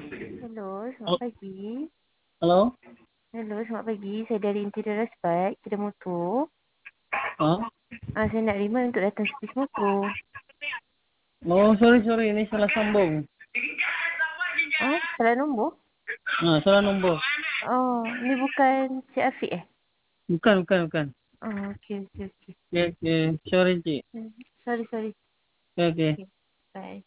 Hello, selamat Halo? pagi. Halo? Hello, selamat pagi. Saya dari Interior Respect, kedai motor. Oh, Saya nak remind untuk datang servis motor. oh sorry, ini salah sambung. Salah nombor? Salah nombor. Ni bukan Cik Afiq eh? Bukan. Okey. Oke, sorry, Cik. Sorry. Oke. Okay, bye.